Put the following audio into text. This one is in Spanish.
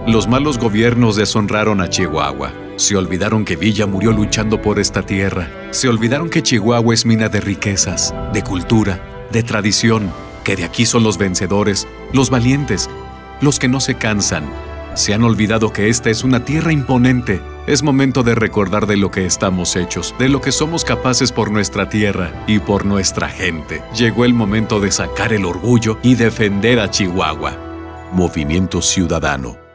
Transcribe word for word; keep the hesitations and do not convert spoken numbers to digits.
Los malos gobiernos deshonraron a Chihuahua. Se olvidaron que Villa murió luchando por esta tierra. Se olvidaron que Chihuahua es mina de riquezas, de cultura, de tradición, que de aquí son los vencedores, los valientes, los que no se cansan. Se han olvidado que esta es una tierra imponente. Es momento de recordar de lo que estamos hechos, de lo que somos capaces por nuestra tierra y por nuestra gente. Llegó el momento de sacar el orgullo y defender a Chihuahua. Movimiento Ciudadano.